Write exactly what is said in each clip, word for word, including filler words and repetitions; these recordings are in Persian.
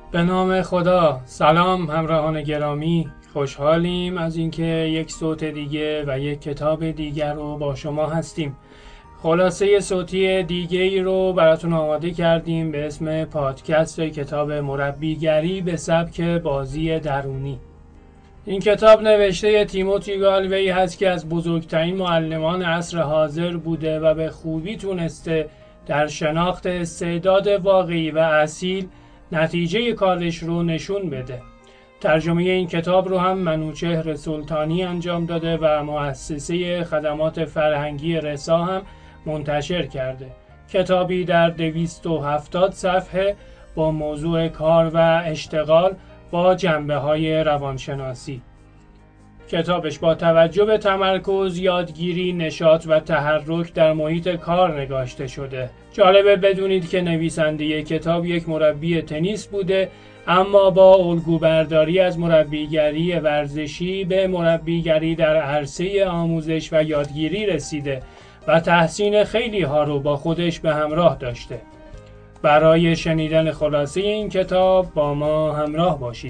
به نام خدا. سلام همراهان گرامی، خوشحالیم از اینکه یک صوت دیگه و یک کتاب دیگر رو با شما هستیم. خلاصه صوتی دیگه ای رو براتون آماده کردیم به اسم پادکست کتاب مربیگری به سبک بازی درونی. این کتاب نوشته تیموتی گالوی هست که از بزرگترین معلمان عصر حاضر بوده و به خوبی تونسته در شناخت استعداد واقعی و اصیل نتیجه کارش رو نشون بده. ترجمه این کتاب رو هم منوچهر سلطانی انجام داده و مؤسسه خدمات فرهنگی رسا هم منتشر کرده. کتابی در دویست و هفتاد صفحه با موضوع کار و اشتغال با جنبه‌های روانشناسی. کتابش با توجه به تمرکز، یادگیری، نشاط و تحرک در محیط کار نگاشته شده. جالبه بدونید که نویسنده کتاب یک مربی تنیس بوده، اما با الگوبرداری از مربیگری ورزشی به مربیگری در عرصه آموزش و یادگیری رسیده و تحسین خیلی ها رو با خودش به همراه داشته. برای شنیدن خلاصه این کتاب با ما همراه باشید.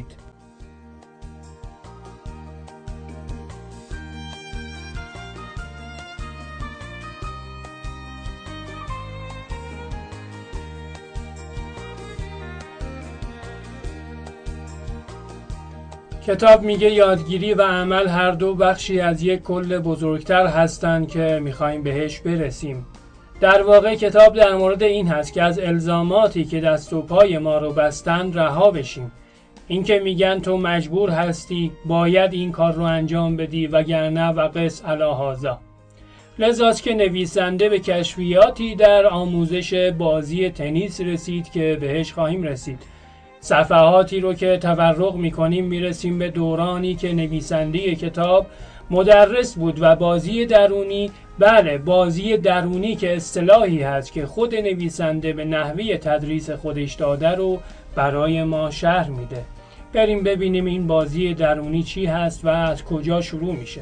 کتاب میگه یادگیری و عمل هر دو بخشی از یک کل بزرگتر هستند که میخوایم بهش برسیم. در واقع کتاب در مورد این هست که از الزاماتی که دست و پای ما رو بستند رها بشیم. این که میگن تو مجبور هستی، باید این کار رو انجام بدی وگرنه وقس علی هذا. لذاست که نویسنده به کشفیاتی در آموزش بازی تنیس رسید که بهش خواهیم رسید. صفحاتی رو که تفرغ میکنیم میرسیم به دورانی که نویسنده کتاب مدرس بود و بازی درونی، بله بازی درونی که اصطلاحی هست که خود نویسنده به نحوه تدریس خودش داده رو برای ما شرح میده. بریم ببینیم این بازی درونی چی هست و از کجا شروع میشه.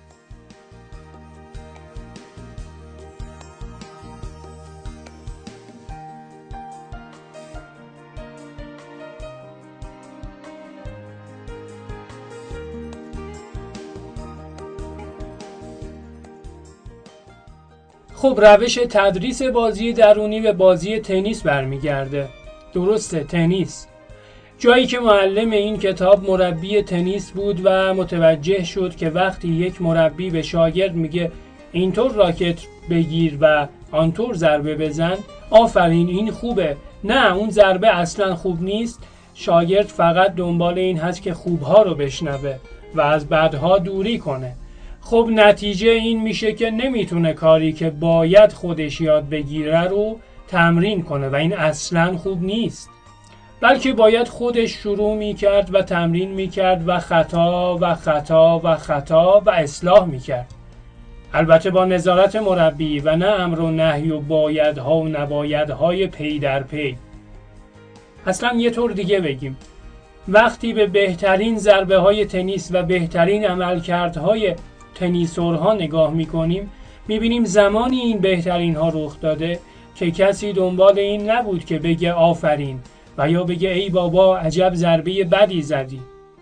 خب روش تدریس بازی درونی به بازی تنیس برمیگرده. درسته، تنیس. جایی که معلم این کتاب مربی تنیس بود و متوجه شد که وقتی یک مربی به شاگرد میگه اینطور راکت بگیر و آنطور ضربه بزن، آفرین این خوبه، نه اون ضربه اصلا خوب نیست، شاگرد فقط دنبال این هست که خوبها رو بشنوه و از بدها دوری کنه. خب نتیجه این میشه که نمیتونه کاری که باید خودش یاد بگیره رو تمرین کنه و این اصلا خوب نیست، بلکه باید خودش شروع میکرد و تمرین میکرد و خطا و خطا و خطا و اصلاح میکرد، البته با نظارت مربی و نه امر و نهی و بایدها و نبایدهای پی در پی. اصلا یه طور دیگه بگیم، وقتی به بهترین ضربه های تنیس و بهترین عملکردهای تنیسورها نگاه میکنیم، میبینیم زمانی این بهترین ها رخ داده که کسی دنبال این نبود که بگه آفرین و یا بگه ای بابا عجب ضربه بدی زدی،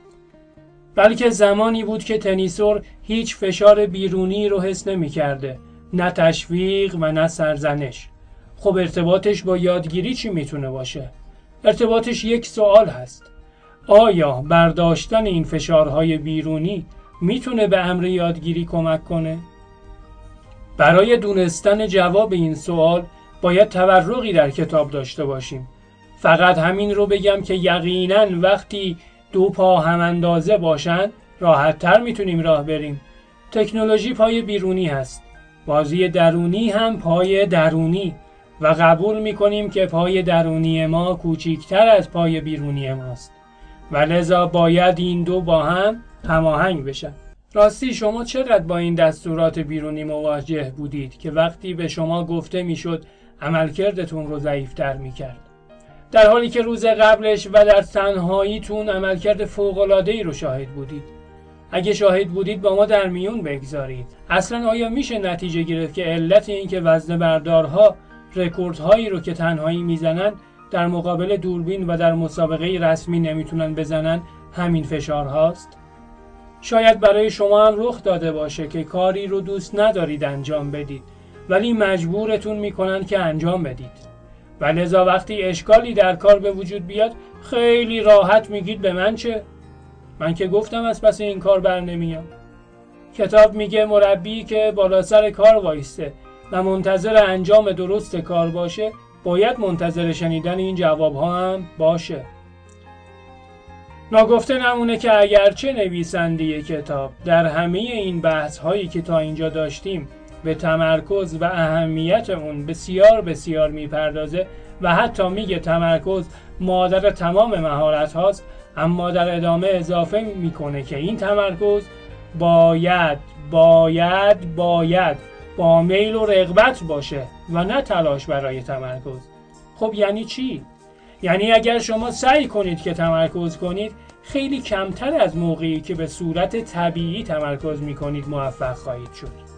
بلکه زمانی بود که تنیسور هیچ فشار بیرونی رو حس نمیکرده، نه تشویق و نه سرزنش. خب ارتباطش با یادگیری چی میتونه باشه؟ ارتباطش یک سوال هست: آیا برداشتن این فشارهای بیرونی میتونه به امر یادگیری کمک کنه؟ برای دونستن جواب این سوال باید تورقی در کتاب داشته باشیم. فقط همین رو بگم که یقیناً وقتی دو پا هم اندازه باشن راحت تر میتونیم راه بریم. تکنولوژی پای بیرونی هست، بازی درونی هم پای درونی و قبول میکنیم که پای درونی ما کوچیکتر از پای بیرونی ماست و لذا باید این دو با هم هماهنگ بشن. راستی شما چقدر با این دستورات بیرونی مواجه بودید که وقتی به شما گفته میشد عملکردتون رو ضعیف‌تر میکرد، در حالی که روز قبلش و در تنهاییتون عملکرد فوق‌العاده‌ای رو شاهد بودید؟ اگه شاهد بودید با ما در میون بگذارید. اصلا آیا میشه نتیجه گرفت که علت این که وزنه بردارها رکوردهایی رو که تنهایی میزنن در مقابل دوربین و در مسابقه رسمی نمیتونن بزنن همین فشار هاست؟ شاید برای شما هم رخ داده باشه که کاری رو دوست ندارید انجام بدید ولی مجبورتون میکنن که انجام بدید و لذا وقتی اشکالی در کار به وجود بیاد خیلی راحت میگید به من چه؟ من که گفتم از پس این کار بر نمیام. کتاب میگه مربی که بالا سر کار وایسته و منتظر انجام درست کار باشه باید منتظر شنیدن این جواب ها هم باشه. ناگفته نمونه که اگرچه نویسنده کتاب در همه این بحث هایی که تا اینجا داشتیم به تمرکز و اهمیت اون بسیار بسیار میپردازه و حتی میگه تمرکز مادر تمام مهارت هاست، اما در ادامه اضافه میکنه که این تمرکز باید باید باید با میل و رغبت باشه و نه تلاش برای تمرکز. خب یعنی چی؟ یعنی اگر شما سعی کنید که تمرکز کنید خیلی کمتر از موقعی که به صورت طبیعی تمرکز میکنید موفق خواهید شد.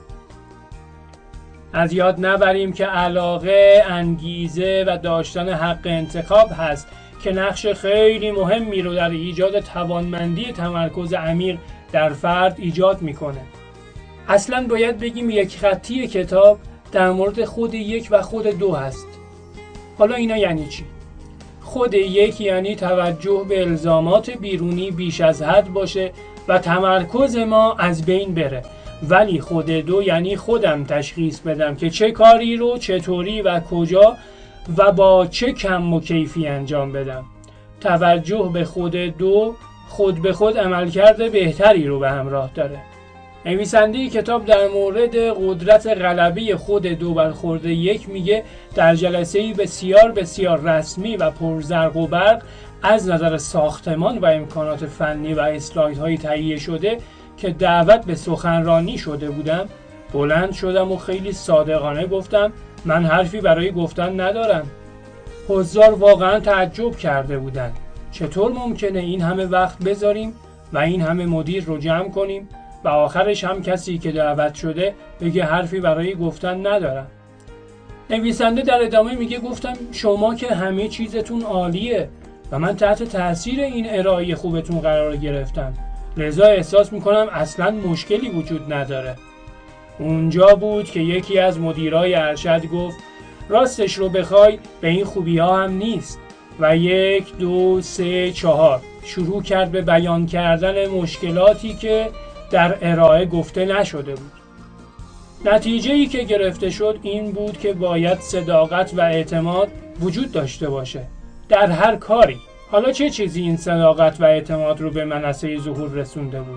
از یاد نبریم که علاقه، انگیزه و داشتن حق انتخاب هست که نقش خیلی مهمی رو در ایجاد توانمندی تمرکز عمیق در فرد ایجاد میکنه. اصلا باید بگیم یک خطی کتاب در مورد خود یک و خود دو هست. حالا اینا یعنی چی؟ خود یک یعنی توجه به الزامات بیرونی بیش از حد باشه و تمرکز ما از بین بره، ولی خود دو یعنی خودم تشخیص بدم که چه کاری رو چطوری و کجا و با چه کم و کیفی انجام بدم. توجه به خود دو خود به خود عملکرد بهتری رو به همراه داره. نویسنده کتاب در مورد قدرت غلبه خود دو بر خود یک میگه در جلسه‌ای بسیار بسیار رسمی و پرزرق و برق از نظر ساختمان و امکانات فنی و اسلایدهای تهیه شده که دعوت به سخنرانی شده بودم، بلند شدم و خیلی صادقانه گفتم من حرفی برای گفتن ندارم. حضار واقعا تعجب کرده بودند. چطور ممکنه این همه وقت بذاریم و این همه مدیر رو جمع کنیم و آخرش هم کسی که دعوت شده بگه حرفی برای گفتن ندارم؟ نویسنده در ادامه میگه گفتم شما که همه چیزتون عالیه و من تحت تاثیر این ارائه خوبتون قرار گرفتم، لذا احساس میکنم اصلا مشکلی وجود نداره. اونجا بود که یکی از مدیرای ارشد گفت راستش رو بخوای به این خوبی ها هم نیست و یک دو سه چهار شروع کرد به بیان کردن مشکلاتی که در ارائه گفته نشده بود. نتیجه‌ای که گرفته شد این بود که باید صداقت و اعتماد وجود داشته باشه در هر کاری. حالا چه چیزی این صداقت و اعتماد رو به منصه ظهور رسونده بود؟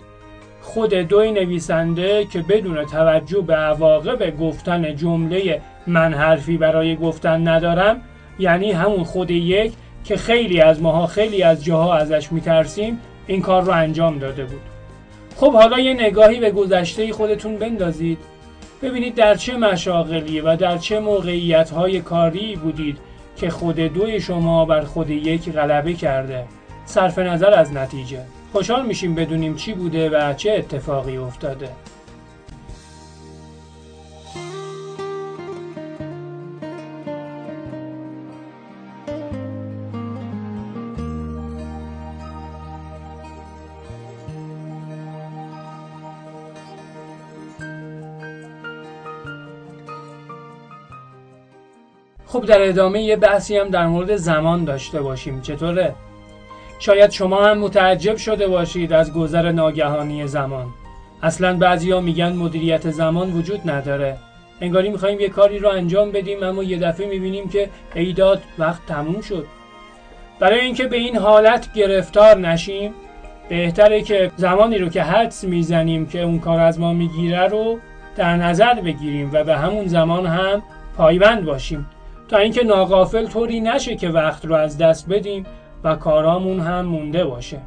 خود دوی نویسنده که بدون توجه به عواقب گفتن جمله من حرفی برای گفتن ندارم، یعنی همون خود یک که خیلی از ماها خیلی از جاها ازش میترسیم، این کار رو انجام داده بود. خب حالا یه نگاهی به گذشته خودتون بندازید، ببینید در چه مشاغلی و در چه موقعیت‌های کاری بودید که خود دوی شما بر خود یک غلبه کرده. صرف نظر از نتیجه خوشحال میشیم بدونیم چی بوده و چه اتفاقی افتاده. خب در ادامه یه بحثی هم در مورد زمان داشته باشیم. چطوره؟ شاید شما هم متعجب شده باشید از گذر ناگهانی زمان. اصلا بعضیا میگن مدیریت زمان وجود نداره. انگاری میخوایم یه کاری رو انجام بدیم اما یه دفعه میبینیم که ایداد وقت تموم شد. برای اینکه به این حالت گرفتار نشیم بهتره که زمانی رو که حدس میزنیم که اون کار از ما میگیره رو در نظر بگیریم و به همون زمان هم پایبند باشیم تا اینکه ناغافل طوری نشه که وقت رو از دست بدیم و کارامون هم مونده باشه.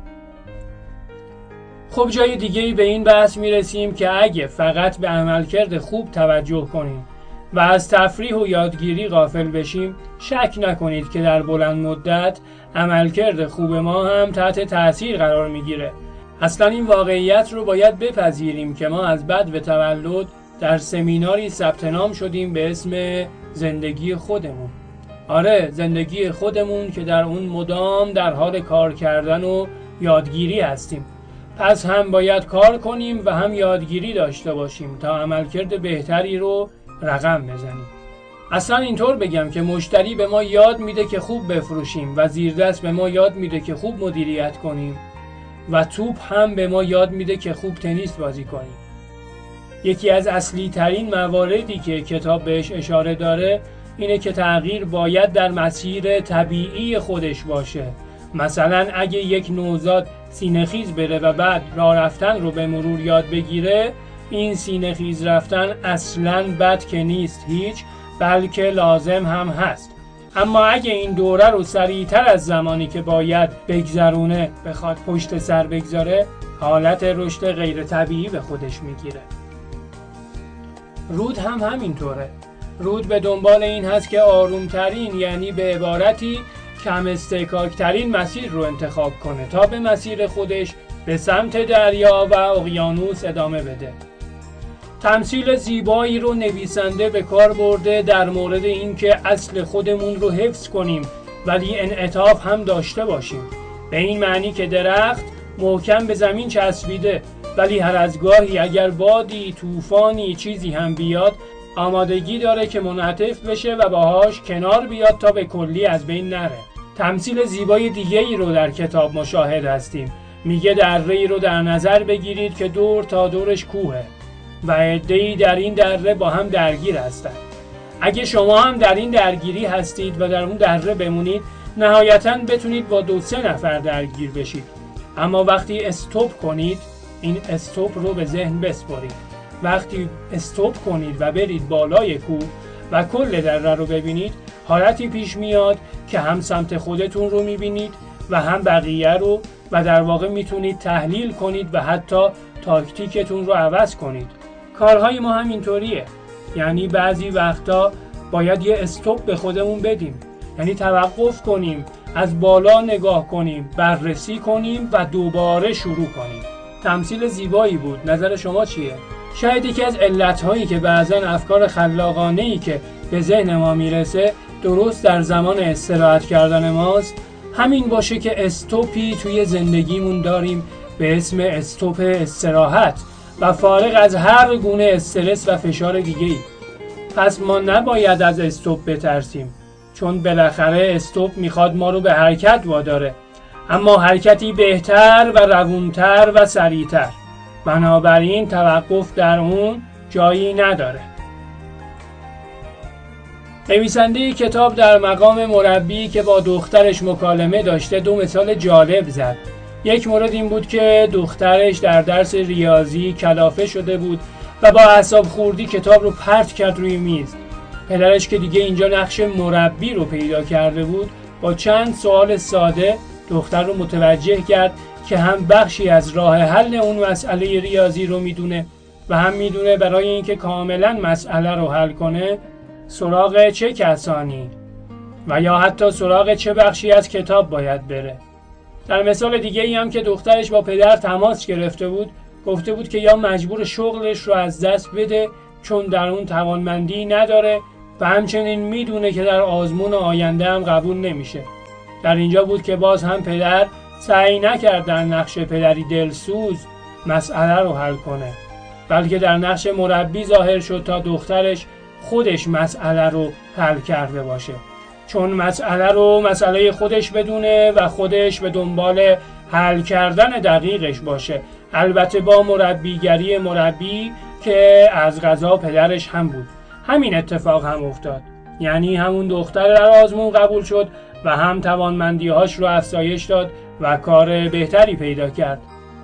خب جای دیگه‌ای به این بحث میرسیم که اگه فقط به عملکرد خوب توجه کنیم و از تفریح و یادگیری غافل بشیم، شک نکنید که در بلند مدت عملکرد خوب ما هم تحت تأثیر قرار میگیره. اصلا این واقعیت رو باید بپذیریم که ما از بد و تولد در سمیناری ثبت نام شدیم به اسم زندگی خودمون. آره، زندگی خودمون که در اون مدام در حال کار کردن و یادگیری هستیم. پس هم باید کار کنیم و هم یادگیری داشته باشیم تا عملکرد بهتری رو رقم بزنیم. اصلا اینطور بگم که مشتری به ما یاد میده که خوب بفروشیم و زیردست به ما یاد میده که خوب مدیریت کنیم و توپ هم به ما یاد میده که خوب تنیس بازی کنیم. یکی از اصلی ترین مواردی که کتاب بهش اشاره داره اینه که تغییر باید در مسیر طبیعی خودش باشه. مثلا اگه یک نوزاد سینه‌خیز بره و بعد راه رفتن رو به مرور یاد بگیره، این سینه‌خیز رفتن اصلاً بد که نیست هیچ، بلکه لازم هم هست. اما اگه این دوره رو سریعتر از زمانی که باید بگذرونه بخواد پشت سر بگذاره، حالت رشد غیر طبیعی به خودش میگیره. رود هم همینطوره. رود به دنبال این هست که آرومترین، یعنی به عبارتی کم استکاکترین مسیر رو انتخاب کنه تا به مسیر خودش به سمت دریا و اقیانوس ادامه بده. تمثیل زیبایی رو نویسنده به کار برده در مورد اینکه اصل خودمون رو حفظ کنیم ولی انعطاف هم داشته باشیم. به این معنی که درخت محکم به زمین چسبیده ولی هر از گاهی اگر بادی، طوفانی، چیزی هم بیاد آمادگی داره که منعطف بشه و باهاش کنار بیاد تا به کلی از بین نره. تمثیل زیبای دیگه ای رو در کتاب مشاهد هستیم. میگه دره‌ای رو در نظر بگیرید که دور تا دورش کوهه و عده‌ای در این دره با هم درگیر هستند. اگه شما هم در این درگیری هستید و در اون دره بمونید، نهایتاً بتونید با دو سه نفر درگیر بشید. اما وقتی استوب کنید، این استوب رو به ذهن بسپارید. وقتی استوب کنید و برید بالای کوه و کل دره رو ببینید، حالتی پیش میاد که هم سمت خودتون رو میبینید و هم بقیه رو و در واقع میتونید تحلیل کنید و حتی تاکتیکتون رو عوض کنید. کارهای ما هم اینطوریه. یعنی بعضی وقتا باید یه استوب به خودمون بدیم. یعنی توقف کنیم، از بالا نگاه کنیم، بررسی کنیم و دوباره شروع کنیم. تمثیل زیبایی بود. نظر شما چیه؟ شاید یکی از علتهایی که بعضن افکار خلاقانه‌ای که به ذهن ما میرسه درست در زمان استراحت کردن ماست، همین باشه که استوپی توی زندگیمون داریم به اسم استوپ استراحت و فارغ از هر گونه استرس و فشار دیگه‌ای. پس ما نباید از استوپ بترسیم، چون بالاخره استوپ میخواد ما رو به حرکت واداره، اما حرکتی بهتر و روونتر و سریعتر. بنابراین توقف در اون جایی نداره. نویسنده کتاب در مقام مربی که با دخترش مکالمه داشته دو مثال جالب زد. یک مورد این بود که دخترش در درس ریاضی کلافه شده بود و با اعصاب خوردی کتاب رو پرت کرد روی میز. پدرش که دیگه اینجا نقش مربی رو پیدا کرده بود، با چند سوال ساده دختر رو متوجه کرد که هم بخشی از راه حل اون مسئله ریاضی رو میدونه و هم میدونه برای اینکه کاملا مسئله رو حل کنه سراغ چه کسانی و یا حتی سراغ چه بخشی از کتاب باید بره. در مثال دیگه ای هم که دخترش با پدر تماس گرفته بود، گفته بود که یا مجبور شغلش رو از دست بده چون در اون توانمندی نداره و همچنین میدونه که در آزمون آینده هم قبول نمیشه. در اینجا بود که باز هم پدر سعی نکرد در نقش پدری دلسوز مسئله رو حل کنه، بلکه در نقش مربی ظاهر شد تا دخترش خودش مسئله رو حل کرده باشه، چون مسئله رو مسئله خودش بدونه و خودش به دنبال حل کردن دقیقش باشه. البته با مربیگری مربی که از قضا پدرش هم بود. همین اتفاق هم افتاد، یعنی همون دختر در آزمون قبول شد و هم توانمندی‌هاش رو افزایش داد و کار بهتری پیدا کرد.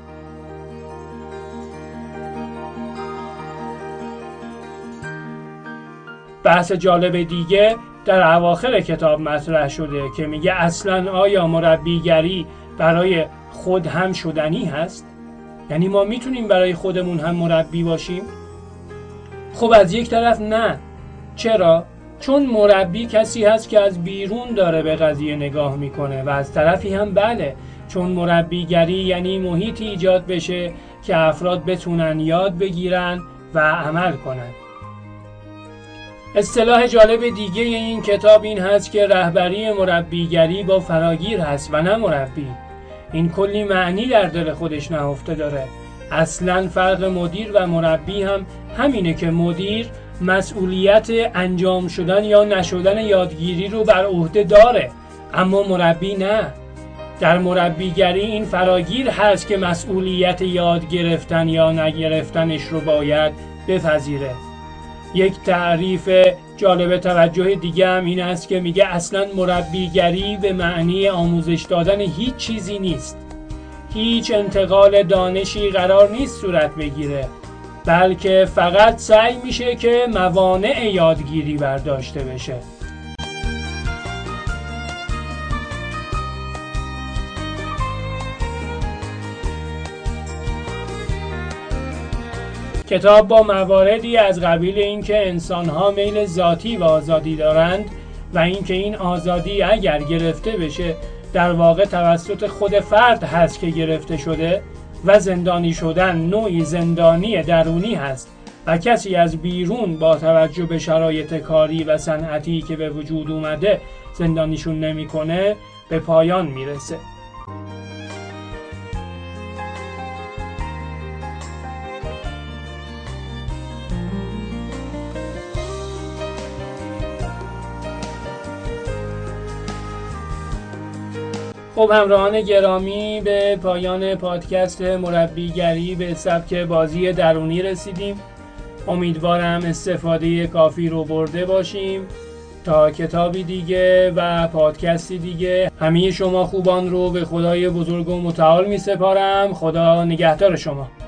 بحث جالب دیگه در اواخر کتاب مطرح شده که میگه اصلاً آیا مربیگری برای خود هم شدنی هست؟ یعنی ما میتونیم برای خودمون هم مربی باشیم؟ خب از یک طرف نه. چرا؟ چون مربی کسی هست که از بیرون داره به قضیه نگاه میکنه و از طرفی هم بله، چون مربیگری یعنی محیطی ایجاد بشه که افراد بتونن یاد بگیرن و عمل کنن. اصطلاح جالب دیگه این کتاب این هست که رهبری مربیگری با فراگیر هست و نه مربی. این کلی معنی در دل خودش نهفته داره. اصلا فرق مدیر و مربی هم همینه که مدیر مسئولیت انجام شدن یا نشدن یادگیری رو بر عهده داره، اما مربی نه. در مربیگری این فراگیر هست که مسئولیت یاد گرفتن یا نگرفتنش رو باید بپذیره. یک تعریف جالب توجه دیگه هم این است که میگه اصلا مربیگری به معنی آموزش دادن هیچ چیزی نیست. هیچ انتقال دانشی قرار نیست صورت بگیره، بلکه فقط سعی میشه که موانع یادگیری برداشته بشه. کتاب با مواردی از قبیل اینکه انسان‌ها میل ذاتی و آزادی دارند و اینکه این آزادی اگر گرفته بشه در واقع توسط خود فرد هست که گرفته شده و زندانی شدن نوعی زندانی درونی هست و کسی از بیرون با توجه به شرایط کاری و صنعتی که به وجود اومده زندانیشون نمی‌کنه به پایان میرسه. خب همراهان گرامی، به پایان پادکست مربیگری به سبک بازی درونی رسیدیم. امیدوارم استفاده کافی رو برده باشیم. تا کتابی دیگه و پادکستی دیگه همه شما خوبان رو به خدای بزرگ و متعال می سپارم. خدا نگهدار شما.